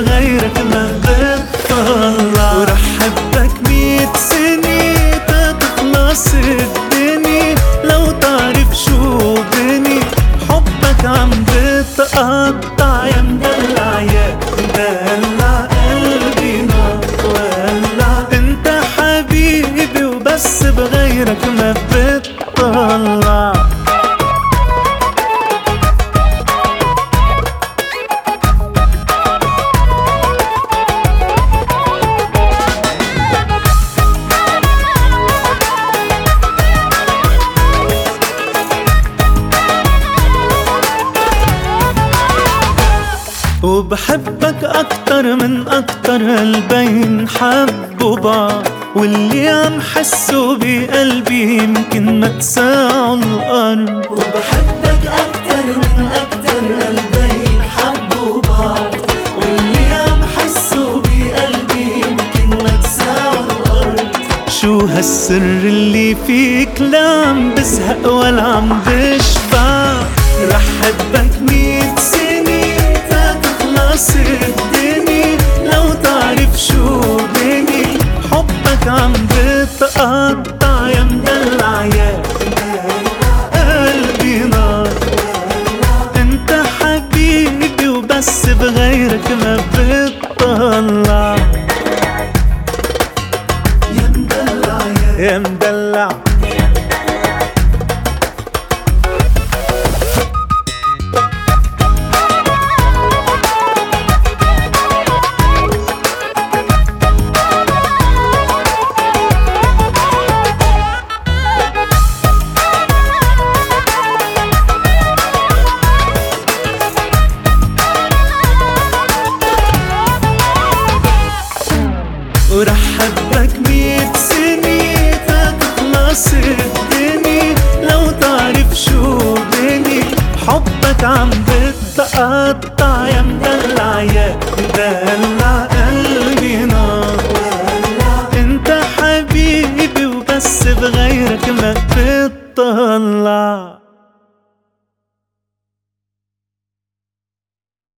بغيرك ما بتطلع. ورح حبك 100 سنة تخلص الدنيا لو تعرف شو بني حبك عم بتقطع. يا مدلع يا مدلع قلبي نار ولع. انت حبيبي وبس بغيرك ما بتطلع. وبحبك أكتر من أكتر قلبين حبوا بعض. واللي عم حسه بقلبي يمكن ما تساعوا الأرض. وبحبك أكتر من أكتر قلبين حبوا بعض. واللي عم حسه بقلبي يمكن ما تساوي الأرض. شو هالسر اللي فيك لا عم بزهق ولا عم بشبع. رح حبك 100 سنة تخلص الدنيا لو تعرف شو بني حبك عم بتقطع. يا مدلع يا قلبي نار. انت حبيبي وبس بغيرك ما بتطلع. يا مدلع يا مدلع ورح حبك 100 سنة تخلص الدنيا لو تعرف شو بني حبك عم بتقطع. يا مدلع يا مدلع قلبي نار. انت حبيبي وبس بغيرك ما